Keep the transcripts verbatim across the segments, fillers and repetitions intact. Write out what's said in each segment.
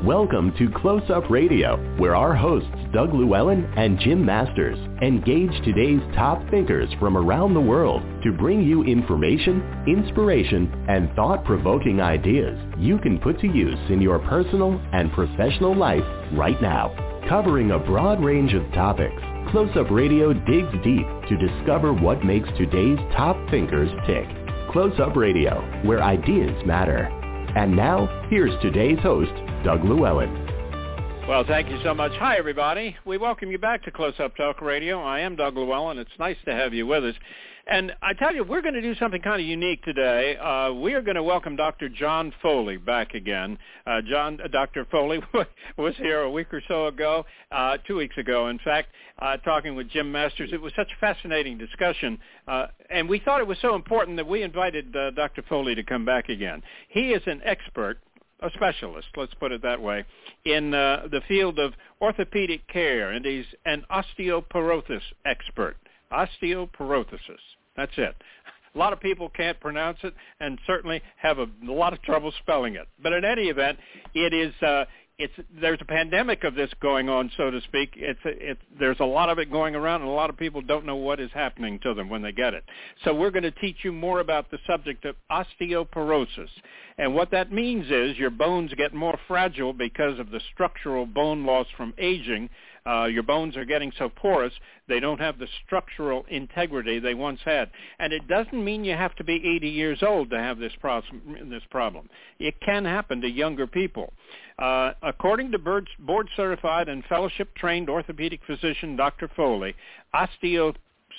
Welcome to Close Up Radio, where our hosts Doug Llewellyn and Jim Masters engage today's top thinkers from around the world to bring you information, inspiration, and thought-provoking ideas you can put to use in your personal and professional life right now. Covering a broad range of topics, Close Up Radio digs deep to discover what makes today's top thinkers tick. Close Up Radio, where ideas matter. And now, here's today's host, Doug Llewellyn. Well, thank you so much. Hi, everybody. We welcome you back to Close Up Talk Radio. I am Doug Llewellyn. It's nice to have you with us. And I tell you, we're going to do something kind of unique today. Uh, we are going to welcome Doctor John Foley back again. Uh, John, uh, Doctor Foley was here a week or so ago, uh, two weeks ago, in fact, uh, talking with Jim Masters. It was such a fascinating discussion, uh, and we thought it was so important that we invited uh, Doctor Foley to come back again. He is an expert, a specialist, let's put it that way, in uh, the field of orthopedic care, and he's an osteoporosis expert. Osteoporosis. That's it. A lot of people can't pronounce it and certainly have a, a lot of trouble spelling it. But in any event, it is uh, it's there's a pandemic of this going on, so to speak. It's it's there's a lot of it going around, and a lot of people don't know what is happening to them when they get it. So we're going to teach you more about the subject of osteoporosis. And what that means is your bones get more fragile because of the structural bone loss from aging. Uh, your bones are getting so porous, they don't have the structural integrity they once had. And it doesn't mean you have to be eighty years old to have this, pro- this problem. It can happen to younger people. Uh, according to board-certified and fellowship-trained orthopedic physician Doctor Foley, osteo-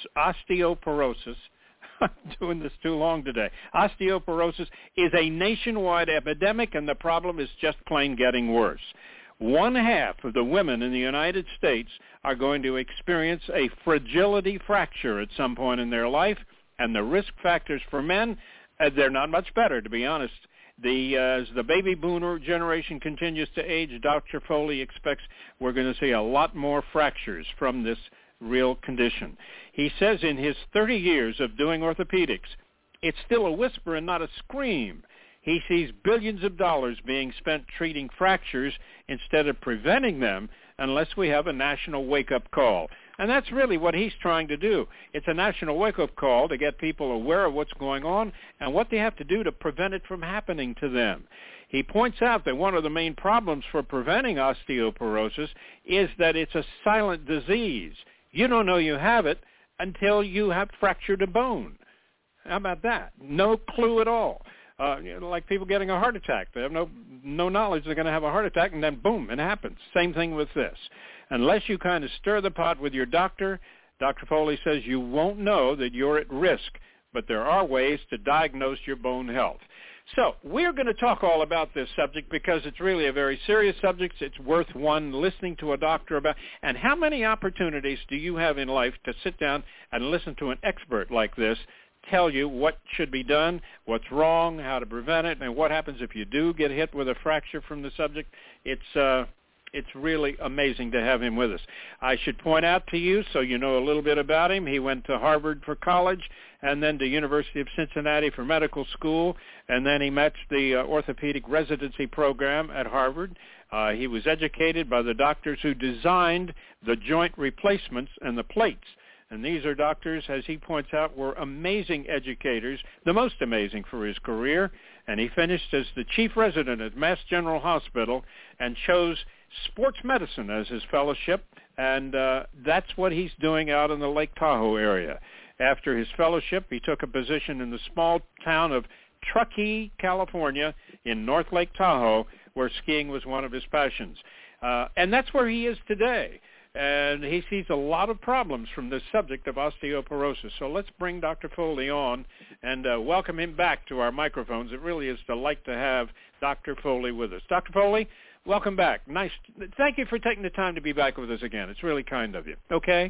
osteoporosis I'm doing this too long today. Osteoporosis is a nationwide epidemic, and the problem is just plain getting worse. One half of the women in the United States are going to experience a fragility fracture at some point in their life, and the risk factors for men, uh, they're not much better, to be honest. The, uh, as the baby boomer generation continues to age, Doctor Foley expects we're going to see a lot more fractures from this real condition. He says in his thirty years of doing orthopedics, it's still a whisper and not a scream. He sees billions of dollars being spent treating fractures instead of preventing them unless we have a national wake-up call. And that's really what he's trying to do. It's a national wake-up call to get people aware of what's going on and what they have to do to prevent it from happening to them. He points out that one of the main problems for preventing osteoporosis is that it's a silent disease. You don't know you have it until you have fractured a bone. How about that? No clue at all. Uh, you know, like people getting a heart attack. They have no no knowledge they're going to have a heart attack, and then boom, it happens. Same thing with this. Unless you kind of stir the pot with your doctor, Doctor Foley says you won't know that you're at risk, but there are ways to diagnose your bone health. So we're going to talk all about this subject because it's really a very serious subject. It's worth one listening to a doctor about. And how many opportunities do you have in life to sit down and listen to an expert like this tell you what should be done, what's wrong, how to prevent it, and what happens if you do get hit with a fracture from the subject? It's uh, it's really amazing to have him with us. I should point out to you, so you know a little bit about him, he went to Harvard for college and then to University of Cincinnati for medical school, and then he met the uh, orthopedic residency program at Harvard. Uh, he was educated by the doctors who designed the joint replacements and the plates. And these are doctors, as he points out, were amazing educators, the most amazing for his career. And he finished as the chief resident at Mass General Hospital and chose sports medicine as his fellowship. And uh, that's what he's doing out in the Lake Tahoe area. After his fellowship, he took a position in the small town of Truckee, California, in North Lake Tahoe, where skiing was one of his passions. Uh, and that's where he is today. And he sees a lot of problems from this subject of osteoporosis. So let's bring Doctor Foley on and uh, welcome him back to our microphones. It really is a delight to have Doctor Foley with us. Doctor Foley, welcome back. Nice. Thank you for taking the time to be back with us again. It's really kind of you. Okay?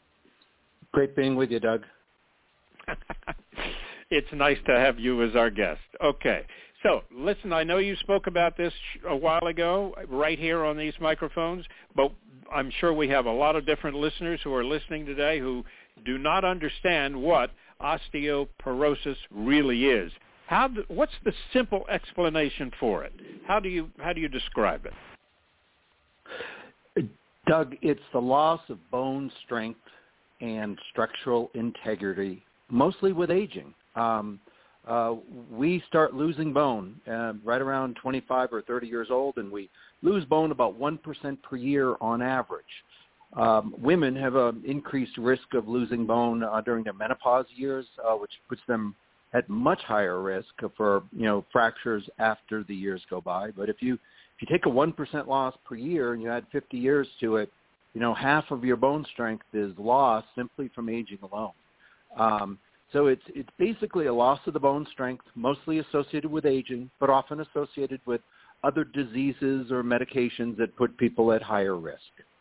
Great being with you, Doug. It's nice to have you as our guest. Okay. So, listen, I know you spoke about this a while ago right here on these microphones, but I'm sure we have a lot of different listeners who are listening today who do not understand what osteoporosis really is. How do, what's the simple explanation for it? How do you how do you describe it? Doug, it's the loss of bone strength and structural integrity, mostly with aging. Um, uh, we start losing bone uh, right around twenty-five or thirty years old, and we lose bone about one percent per year on average. Um, women have an increased risk of losing bone uh, during their menopause years, uh, which puts them at much higher risk for, you know, fractures after the years go by. But if you if you take a one percent loss per year and you add fifty years to it, you know, half of your bone strength is lost simply from aging alone. Um, so it's it's basically a loss of the bone strength, mostly associated with aging, but often associated with other diseases or medications that put people at higher risk.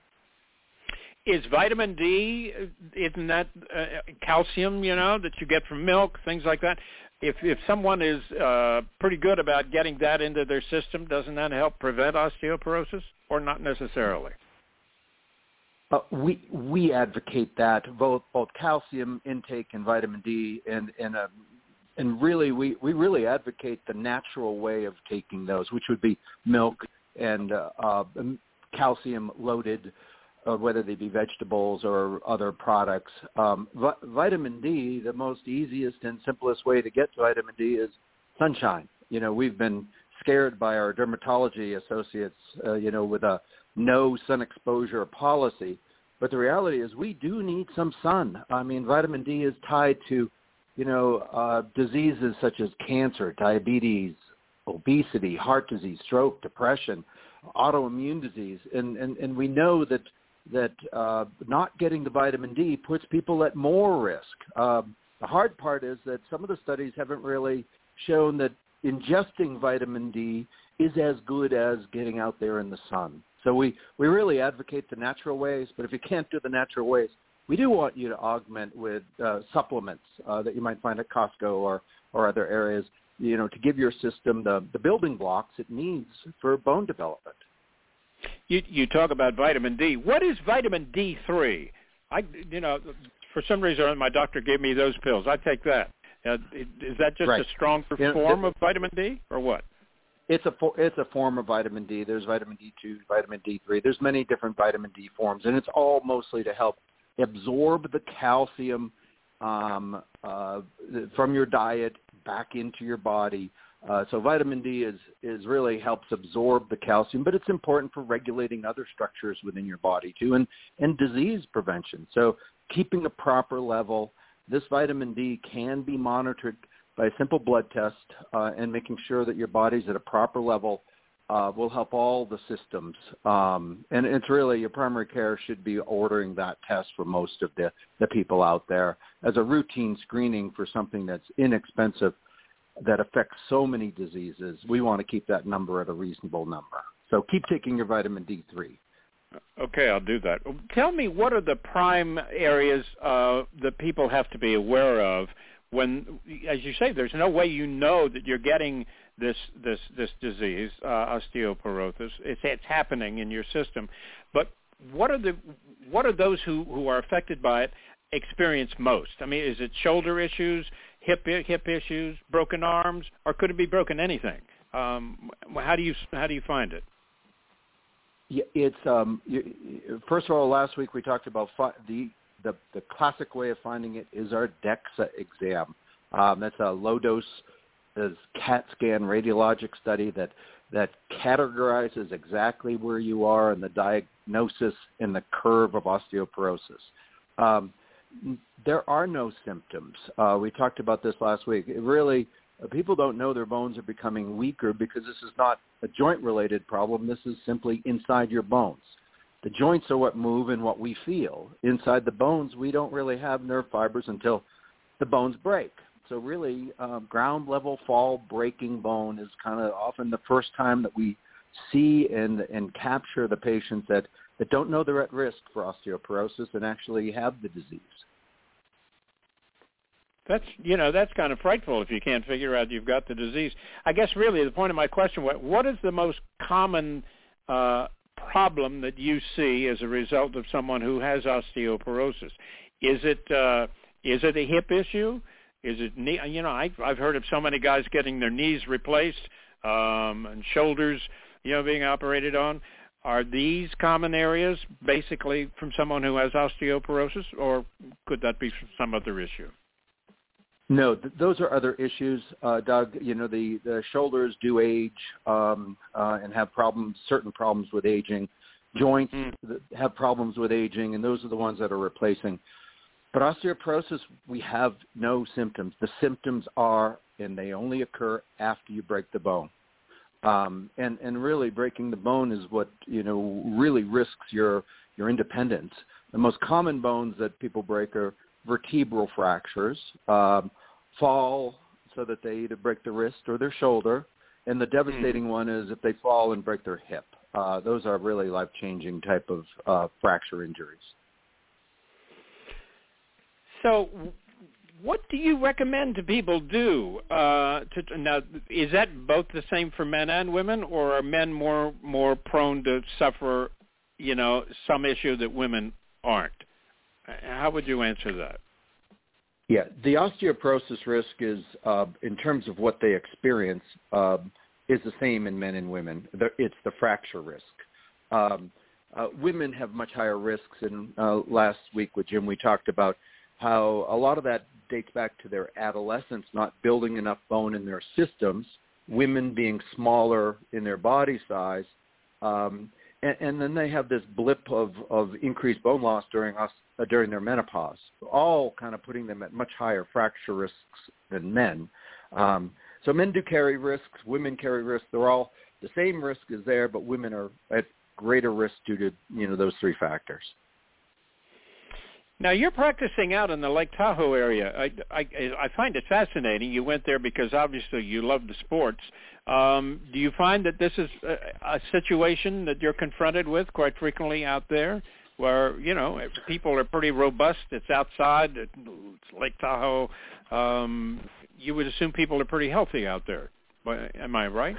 Is vitamin D, isn't that uh, calcium, you know, that you get from milk, things like that? If if someone is uh, pretty good about getting that into their system, doesn't that help prevent osteoporosis, or not necessarily? Uh, we we advocate that, both both calcium intake and vitamin D, and and uh, and really we, we really advocate the natural way of taking those, which would be milk and uh, uh, calcium loaded. Uh, whether they be vegetables or other products. Um, vi- vitamin D, the most easiest and simplest way to get vitamin D is sunshine. You know, we've been scared by our dermatology associates, uh, you know, with a no sun exposure policy. But the reality is we do need some sun. I mean, vitamin D is tied to, you know, uh, diseases such as cancer, diabetes, obesity, heart disease, stroke, depression, autoimmune disease. And, and, and we know that that uh, not getting the vitamin D puts people at more risk. Uh, the hard part is that some of the studies haven't really shown that ingesting vitamin D is as good as getting out there in the sun. So we, we really advocate the natural ways, but if you can't do the natural ways, we do want you to augment with uh, supplements uh, that you might find at Costco or, or other areas, you know, to give your system the, the building blocks it needs for bone development. You, you talk about vitamin D. What is vitamin D three? I, you know, for some reason my doctor gave me those pills. I take that. Uh, is that just right. a stronger you know, form the, of vitamin D, or what? It's a it's a form of vitamin D. There's vitamin D two, vitamin D three. There's many different vitamin D forms, and it's all mostly to help absorb the calcium um, uh, from your diet back into your body. Uh, so vitamin D is, is really helps absorb the calcium, but it's important for regulating other structures within your body too, and, and disease prevention. So keeping a proper level, this vitamin D can be monitored by a simple blood test, uh, and making sure that your body's at a proper level uh, will help all the systems. Um, and it's really, your primary care should be ordering that test for most of the, the people out there as a routine screening for something that's inexpensive, that affects so many diseases. We want to keep that number at a reasonable number. So keep taking your vitamin D three. Okay, I'll do that. Tell me, what are the prime areas uh, that people have to be aware of when, as you say, there's no way you know that you're getting this this this disease, uh, osteoporosis. It's it's happening in your system. But what are the what are those who, who are affected by it experience most? I mean, is it shoulder issues, hip hip issues, broken arms, or could it be broken anything? Um, how do you how do you find it? Yeah, it's um, you, first of all, last week we talked about fi- the, the the classic way of finding it is our DEXA exam. Um, that's a low dose CAT scan radiologic study that that categorizes exactly where you are in the diagnosis in the curve of osteoporosis. Um, there are no symptoms. Uh, we talked about this last week. It really, uh, people don't know their bones are becoming weaker because this is not a joint-related problem. This is simply inside your bones. The joints are what move and what we feel. Inside the bones, we don't really have nerve fibers until the bones break. So really, um, ground-level fall breaking bone is kind of often the first time that we see and, and capture the patients that, that don't know they're at risk for osteoporosis and actually have the disease. That's, you know, that's kind of frightful if you can't figure out you've got the disease. I guess really the point of my question was, what is the most common uh, problem that you see as a result of someone who has osteoporosis? Is it uh, is it a hip issue? Is it knee? You know, I, I've heard of so many guys getting their knees replaced um, and shoulders, you know, being operated on. are these common areas basically from someone who has osteoporosis, or could that be from some other issue? No, th- those are other issues, uh, Doug. You know, the, the shoulders do age um, uh, and have problems, certain problems with aging. Joints mm. have problems with aging, and those are the ones that are replacing. But osteoporosis, we have no symptoms. The symptoms are, and they only occur after you break the bone. Um, and, and really breaking the bone is what, you know, really risks your, your independence. The most common bones that people break are vertebral fractures, um, fall so that they either break the wrist or their shoulder, and the devastating mm. one is if they fall and break their hip. Uh, those are really life-changing type of uh, fracture injuries. So what do you recommend to people do? Uh, to, now, is that both the same for men and women, or are men more more prone to suffer, you know, some issue that women aren't? How would you answer that? Yeah, the osteoporosis risk is, uh, in terms of what they experience, uh, is the same in men and women. It's the fracture risk. Um, uh, women have much higher risks, and uh, last week with Jim we talked about how a lot of that dates back to their adolescence, not building enough bone in their systems, women being smaller in their body size, um, and, and then they have this blip of, of increased bone loss during us, uh, during their menopause, all kind of putting them at much higher fracture risks than men. Um, so men do carry risks, women carry risks. They're all, the same risk is there, but women are at greater risk due to, you know, those three factors. Now, you're practicing out in the Lake Tahoe area. I, I, I find it fascinating. You went there because obviously you love the sports. Um, do you find that this is a, a situation that you're confronted with quite frequently out there where, you know, people are pretty robust? It's outside. It's Lake Tahoe. Um, you would assume people are pretty healthy out there. Am I right?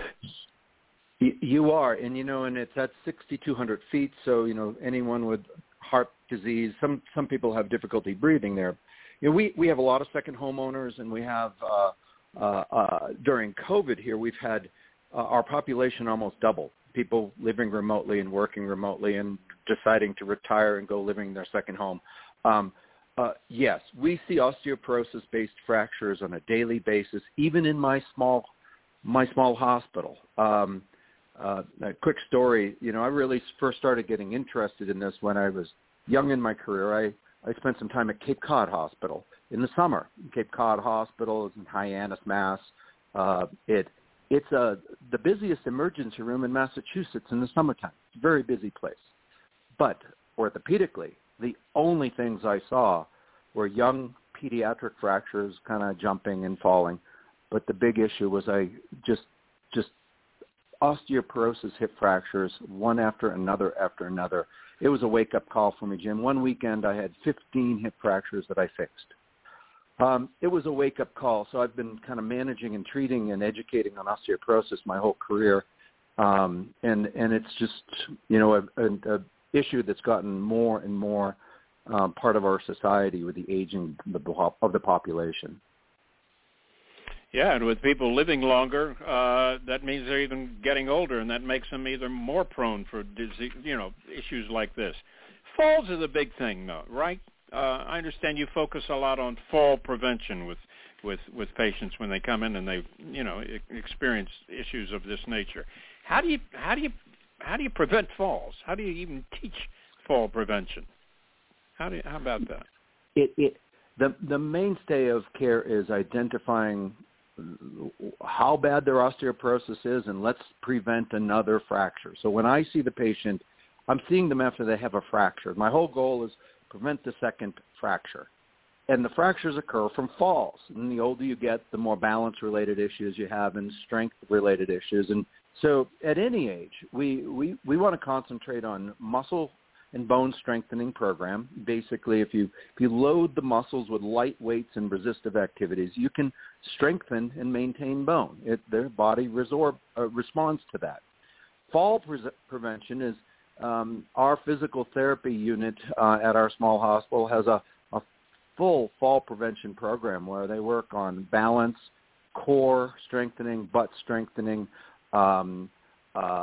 You are. And, you know, and it's at sixty-two hundred feet, so, you know, anyone with heart disease, some some people have difficulty breathing there. You know, we, we have a lot of second homeowners, and we have, uh, uh, uh, during COVID here, we've had uh, our population almost double. People living remotely and working remotely and deciding to retire and go living in their second home. Um, uh, yes, we see osteoporosis-based fractures on a daily basis, even in my small my small hospital. Um, uh, a quick story, you know, I really first started getting interested in this when I was young in my career. I, I spent some time at Cape Cod Hospital in the summer. Cape Cod Hospital is in Hyannis, Mass. Uh, it it's a the busiest emergency room in Massachusetts in the summertime. It's a very busy place. But orthopedically, the only things I saw were young pediatric fractures, kind of jumping and falling. But the big issue was I just just osteoporosis hip fractures, one after another after another. It was a wake-up call for me, Jim. One weekend I had fifteen hip fractures that I fixed. Um, it was a wake-up call. So I've been kind of managing and treating and educating on osteoporosis my whole career. Um, and, and it's just, you know, a, a, a issue that's gotten more and more um, part of our society with the aging of the, of the population. Yeah, and with people living longer, uh, that means they're even getting older, and that makes them either more prone for disease, you know, issues like this. Falls are the big thing, though, right? Uh, I understand you focus a lot on fall prevention with, with, with patients when they come in and they, you know, experience issues of this nature. How do you how do you how do you prevent falls? How do you even teach fall prevention? How do you, how about that? It it the the mainstay of care is identifying how bad their osteoporosis is, and let's prevent another fracture. So when I see the patient, I'm seeing them after they have a fracture. My whole goal is prevent the second fracture. And the fractures occur from falls. And the older you get, the more balance-related issues you have and strength-related issues. And so at any age, we, we, we want to concentrate on muscle and bone strengthening program. Basically, if you if you load the muscles with light weights and resistive activities, you can strengthen and maintain bone. It, their body resorb, uh, responds to that. Fall pre- prevention is um, our physical therapy unit uh, at our small hospital has a, a full fall prevention program where they work on balance, core strengthening, butt strengthening, um, uh,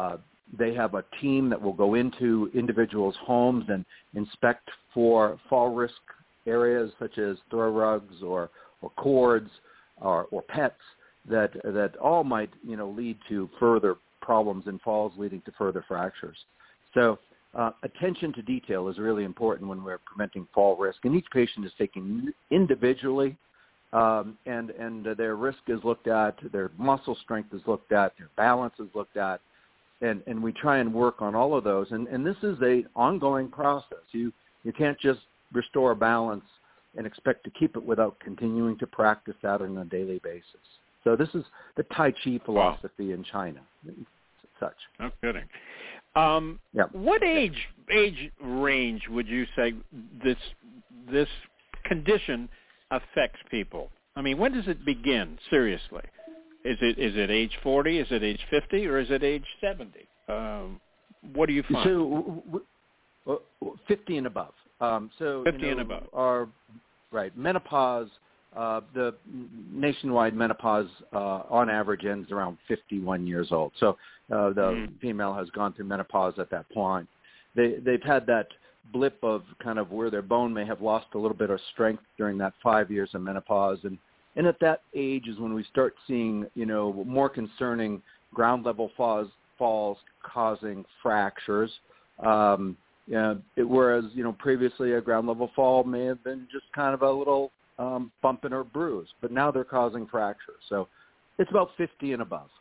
they have a team that will go into individuals' homes and inspect for fall risk areas such as throw rugs or, or cords or, or pets that that all might, you know, lead to further problems and falls leading to further fractures. So uh, attention to detail is really important when we're preventing fall risk. And each patient is taken individually, um, and, and uh, their risk is looked at, their muscle strength is looked at, their balance is looked at, and, and we try and work on all of those. And, and this is an ongoing process. You, you can't just restore balance and expect to keep it without continuing to practice that on a daily basis. So this is the Tai Chi philosophy wow. in China, such. No kidding. Um, yeah. What age age range would you say this this condition affects people? I mean, when does it begin? Seriously, is it is it age forty? Is it age fifty? Or is it age seventy? Um, what do you find? So, fifty and above. Um, so fifty you know, and above. Our right menopause. Uh, the nationwide menopause, uh, on average, ends around fifty-one years old. So uh, the mm. female has gone through menopause at that point. They, they've had that blip of kind of where their bone may have lost a little bit of strength during that five years of menopause. And, and at that age is when we start seeing, you know, more concerning ground level falls, falls causing fractures. Um, you know, it, whereas, you know, previously a ground level fall may have been just kind of a little Um, bumping or bruise, but now they're causing fractures. So it's about fifty and above.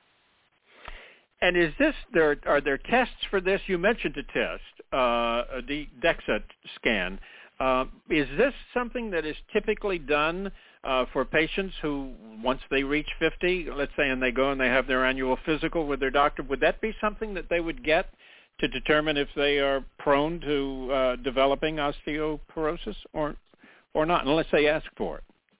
And is this there? Are there tests for this? You mentioned a test, uh, a DEXA scan. Uh, is this something that is typically done uh, for patients who, once they reach fifty, let's say, and they go and they have their annual physical with their doctor? Would that be something that they would get to determine if they are prone to uh, developing osteoporosis or? Or not, unless they ask for it.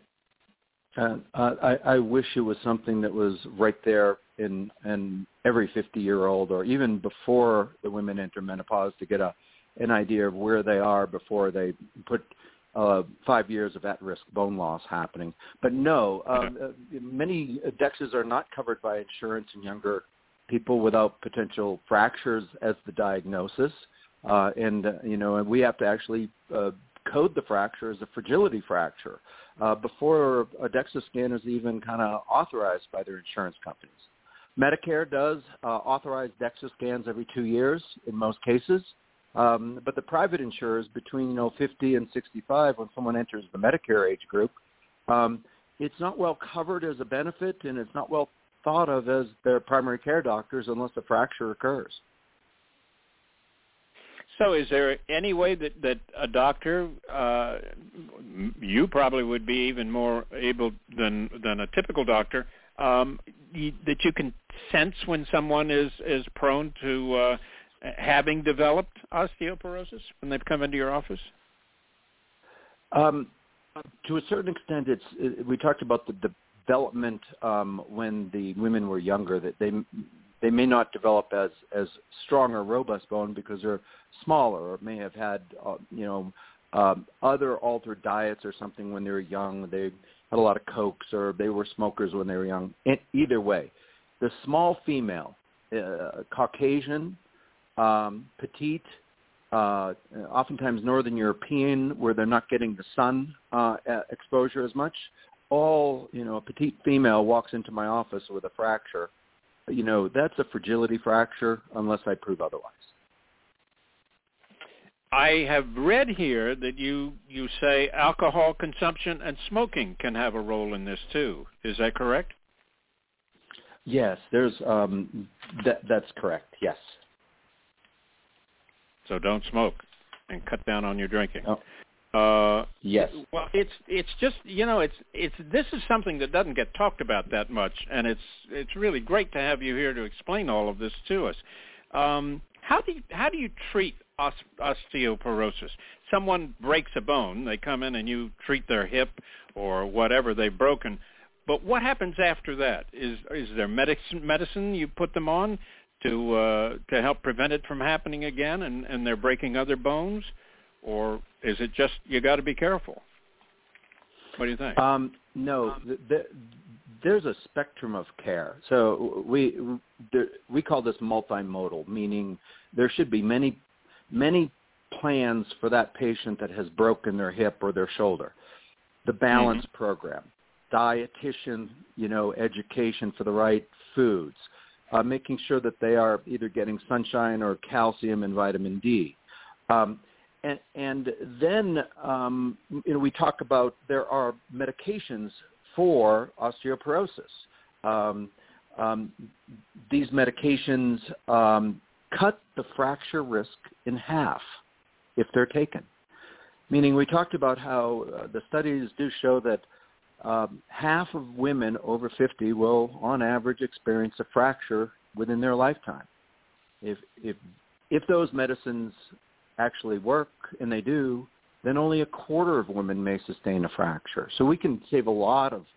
Uh, I, I wish it was something that was right there in, in every fifty-year-old, or even before the women enter menopause, to get a an idea of where they are before they put uh, five years of at-risk bone loss happening. But no, um, uh, many DEXAs are not covered by insurance in younger people without potential fractures as the diagnosis, uh, and uh, you know, and we have to actually uh, code the fracture as a fragility fracture uh, before a DEXA scan is even kind of authorized by their insurance companies. Medicare does uh, authorize DEXA scans every two years in most cases, um, but the private insurers between you know fifty and sixty-five, when someone enters the Medicare age group, um, it's not well covered as a benefit, and it's not well thought of as their primary care doctors unless a fracture occurs. So is there any way that, that a doctor, uh, you probably would be even more able than than a typical doctor, um, you, that you can sense when someone is, is prone to uh, having developed osteoporosis when they've come into your office? Um, to a certain extent, it's it, we talked about the development um, when the women were younger, that they they may not develop as, as strong or robust bone because they're smaller, or may have had, uh, you know, um, other altered diets or something when they were young. They had a lot of Cokes, or they were smokers when they were young. It, either way, the small female, uh, Caucasian, um, petite, uh, oftentimes Northern European, where they're not getting the sun uh, exposure as much, all, you know, a petite female walks into my office with a fracture. You know, that's a fragility fracture unless I prove otherwise. I have read here that you, you say alcohol consumption and smoking can have a role in this too. Is that correct? Yes, there's um, that, that's correct. Yes. So don't smoke and cut down on your drinking. Oh. Uh, yes. Well, it's it's just you know it's it's this is something that doesn't get talked about that much, and it's it's really great to have you here to explain all of this to us. Um, how do you, how do you treat osteoporosis? Someone breaks a bone, they come in and you treat their hip or whatever they've broken. But what happens after that? Is is there medicine medicine you put them on to uh, to help prevent it from happening again, and, and they're breaking other bones? Or is it just you got to be careful? What do you think? Um, no, the, the there's a spectrum of care. So we there, we call this multimodal, meaning there should be many many plans for that patient that has broken their hip or their shoulder. The balance mm-hmm. program, dietitian, you know, education for the right foods, uh, making sure that they are either getting sunshine or calcium and vitamin D. Um, and, and then, um, you know, we talk about there are medications for osteoporosis. Um, um, these medications um, cut the fracture risk in half if they're taken. Meaning we talked about how uh, the studies do show that um, half of women over fifty will, on average, experience a fracture within their lifetime. If if if those medicines actually work, and they do, then only a quarter of women may sustain a fracture. So we can save a lot of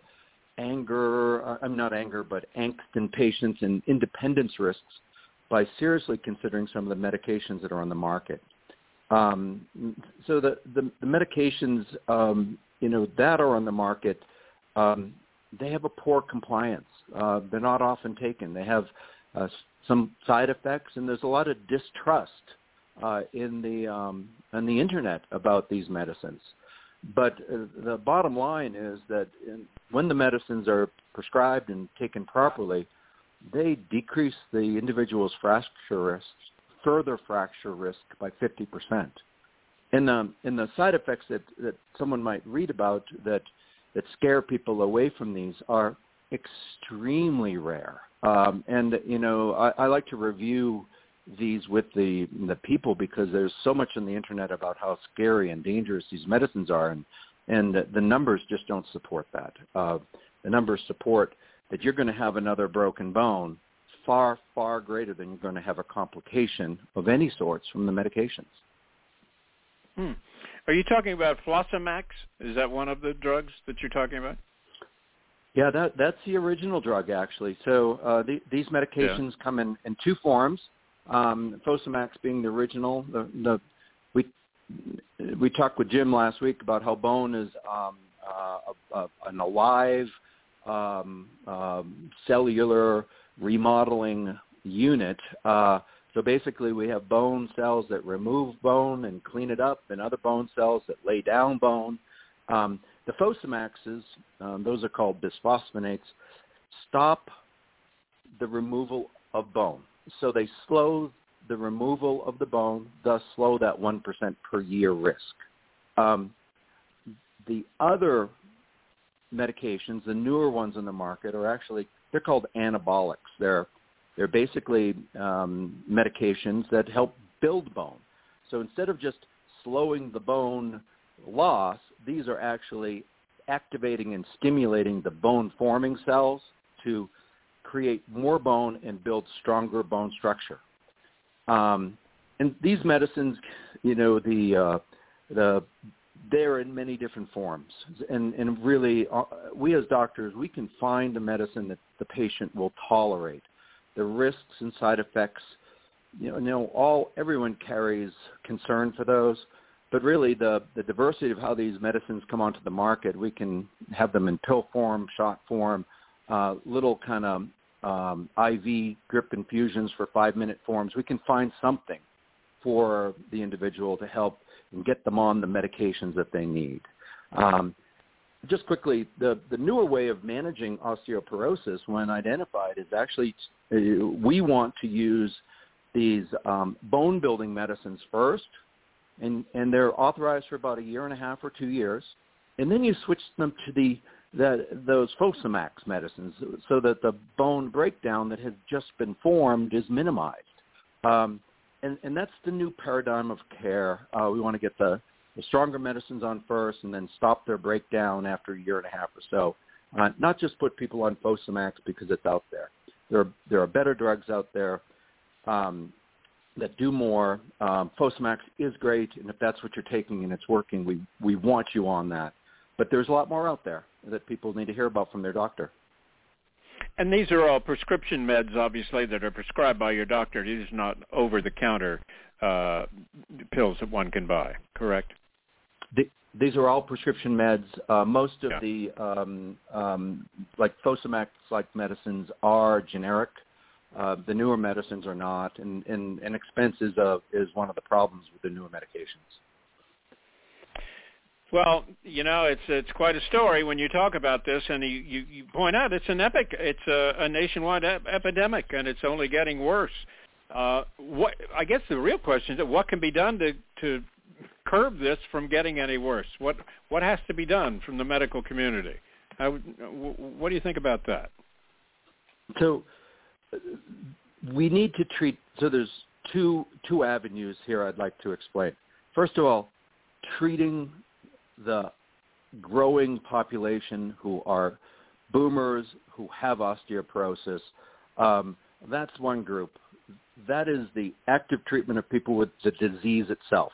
anger, uh, I'm not anger, but angst in patients and independence risks by seriously considering some of the medications that are on the market. Um, so the, the, the medications, um, you know, that are on the market, um, they have a poor compliance. Uh, they're not often taken. They have uh, some side effects, and there's a lot of distrust uh, in the um, on the internet about these medicines. But uh, the bottom line is that in, when the medicines are prescribed and taken properly, they decrease the individual's fracture risk, further fracture risk by fifty percent. And the, and the side effects that, that someone might read about that, that scare people away from these are extremely rare. Um, and, you know, I, I like to review these with the the people because there's so much on the internet about how scary and dangerous these medicines are, and, and the numbers just don't support that. Uh, the numbers support that you're going to have another broken bone far, far greater than you're going to have a complication of any sorts from the medications. Hmm. Are you talking about Fosamax? Is that one of the drugs that you're talking about? Yeah, that that's the original drug, actually. So uh, the, these medications yeah. come in, in two forms. Um, Fosamax being the original. The, the we we talked with Jim last week about how bone is um, uh, a, a, an alive um, um, cellular remodeling unit. Uh, so basically, we have bone cells that remove bone and clean it up, and other bone cells that lay down bone. Um, the Fosamaxes, um, those are called bisphosphonates, stop the removal of bone. So they slow the removal of the bone, thus slow that one percent per year risk. Um, the other medications, the newer ones on the market, are actually, they're called anabolics. They're, they're basically um, medications that help build bone. So instead of just slowing the bone loss, these are actually activating and stimulating the bone-forming cells to create more bone and build stronger bone structure. Um, and these medicines, you know, the uh, the they're in many different forms. And, and really, uh, we as doctors, we can find a medicine that the patient will tolerate. The risks and side effects, you know, you know all everyone carries concern for those. But really, the, the diversity of how these medicines come onto the market, we can have them in pill form, shot form, uh, little kind of um, I V drip infusions for five-minute forms. We can find something for the individual to help and get them on the medications that they need. Um, just quickly, the, the newer way of managing osteoporosis when identified is actually uh, we want to use these um, bone-building medicines first, and, and they're authorized for about a year and a half or two years, and then you switch them to the That those Fosamax medicines so that the bone breakdown that has just been formed is minimized. Um, and, and that's the new paradigm of care. Uh, we want to get the, the stronger medicines on first and then stop their breakdown after a year and a half or so. Uh, not just put people on Fosamax because it's out there. There are, there are better drugs out there um, that do more. Um, Fosamax is great, and if that's what you're taking and it's working, we, we want you on that. But there's a lot more out there that people need to hear about from their doctor. And these are all prescription meds, obviously, that are prescribed by your doctor. These are not over-the-counter uh, pills that one can buy, correct? The, these are all prescription meds. Uh, most of yeah. the, um, um, like Fosamax-like medicines are generic. Uh, the newer medicines are not, and, and, and expense is, a, is one of the problems with the newer medications. Well, you know, it's it's quite a story when you talk about this, and you, you, you point out it's an epic, it's a, a nationwide ep- epidemic, and it's only getting worse. Uh, what I guess the real question is, what can be done to to curb this from getting any worse? What what has to be done from the medical community? How, what do you think about that? So we need to treat. So there's two two avenues here I'd like to explain. First of all, treating the growing population who are boomers who have osteoporosis. Um, that's one group. That is the active treatment of people with the disease itself.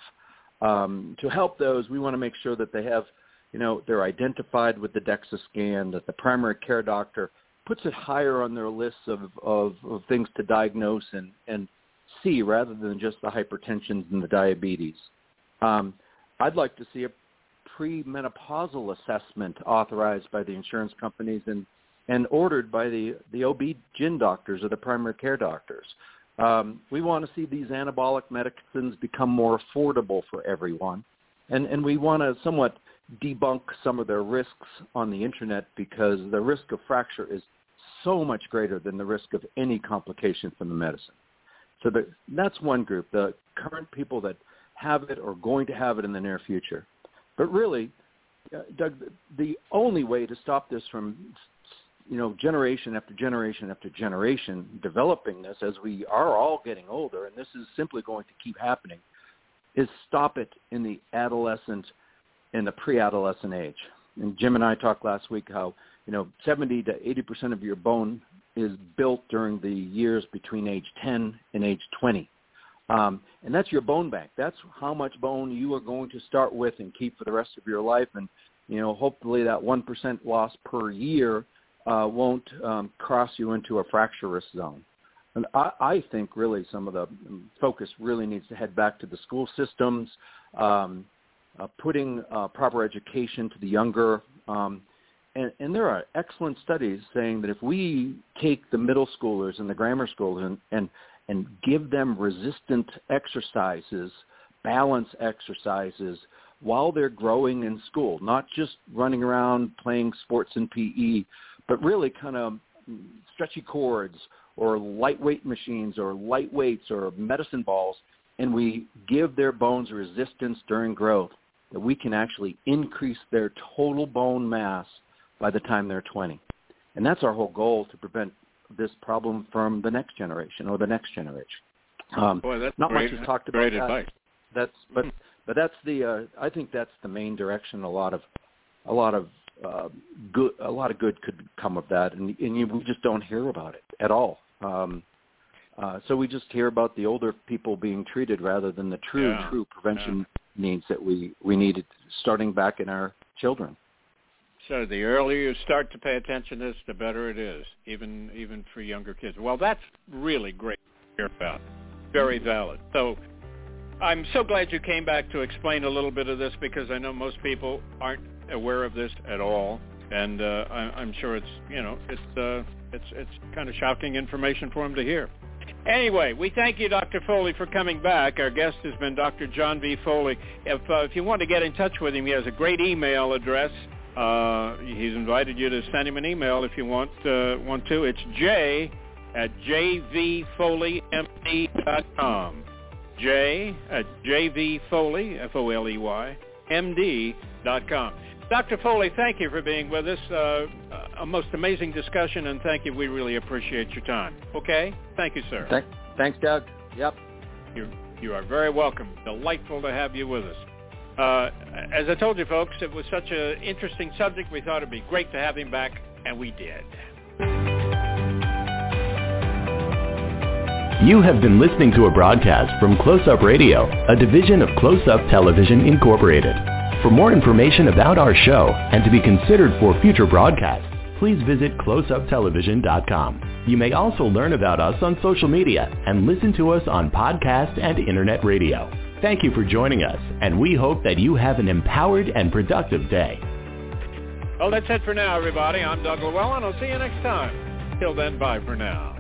Um, to help those, we want to make sure that they have, you know, they're identified with the DEXA scan, that the primary care doctor puts it higher on their lists of, of, of things to diagnose and, and see rather than just the hypertension and the diabetes. Um, I'd like to see a premenopausal assessment authorized by the insurance companies and, and ordered by the, the O B G Y N doctors or the primary care doctors. Um, we want to see these anabolic medicines become more affordable for everyone. And, and we want to somewhat debunk some of their risks on the Internet because the risk of fracture is so much greater than the risk of any complication from the medicine. So the, that's one group, the current people that have it or going to have it in the near future. But really, uh, Doug, the only way to stop this from, you know, generation after generation after generation developing this as we are all getting older, and this is simply going to keep happening, is stop it in the adolescent and the pre-adolescent age. And Jim and I talked last week how, you know, seventy to eighty percent of your bone is built during the years between age ten and age twenty. Um, and that's your bone bank. That's how much bone you are going to start with and keep for the rest of your life. And, you know, hopefully that one percent loss per year uh, won't um, cross you into a fracture risk zone. And I, I think really some of the focus really needs to head back to the school systems, um, uh, putting uh, proper education to the younger. Um, and, and there are excellent studies saying that if we take the middle schoolers and the grammar schools and, and and give them resistant exercises, balance exercises while they're growing in school, not just running around playing sports and P E, but really kind of stretchy cords or lightweight machines or light weights or medicine balls, and we give their bones resistance during growth, that we can actually increase their total bone mass by the time they're twenty. And that's our whole goal, to prevent this problem from the next generation or the next generation. Um, Boy, that's not great, much is talked about great that. advice. That's but but that's the uh, I think that's the main direction. A lot of a lot of uh, good a lot of good could come of that, and, and you, we just don't hear about it at all. Um, uh, so we just hear about the older people being treated rather than the true yeah. true prevention yeah. needs that we we needed starting back in our children. So the earlier you start to pay attention to this, the better it is, even even for younger kids. Well, that's really great to hear about. Very valid. So I'm so glad you came back to explain a little bit of this, because I know most people aren't aware of this at all, and uh, I, I'm sure it's you know it's uh, it's it's kind of shocking information for them to hear. Anyway, we thank you, Doctor Foley, for coming back. Our guest has been Doctor John V. Foley. If uh, if you want to get in touch with him, he has a great email address. Uh, he's invited you to send him an email if you want uh, want to. It's j at j v foley m d dot com. J at j v foley, F O L E Y, M D dot com. Doctor Foley, thank you for being with us. Uh, a most amazing discussion, and thank you. We really appreciate your time. Okay? Thank you, sir. Thank, thanks, Doug. Yep. You, you are very welcome. Delightful to have you with us. Uh, as I told you, folks, it was such an interesting subject, we thought it would be great to have him back, and we did. You have been listening to a broadcast from Close Up Radio, a division of Close Up Television Incorporated. For more information about our show and to be considered for future broadcasts, please visit close up television dot com. You may also learn about us on social media and listen to us on podcast and internet radio. thank you for joining us, and we hope that you have an empowered and productive day. Well, that's it for now, everybody. I'm Doug Llewellyn. I'll see you next time. Till then, bye for now.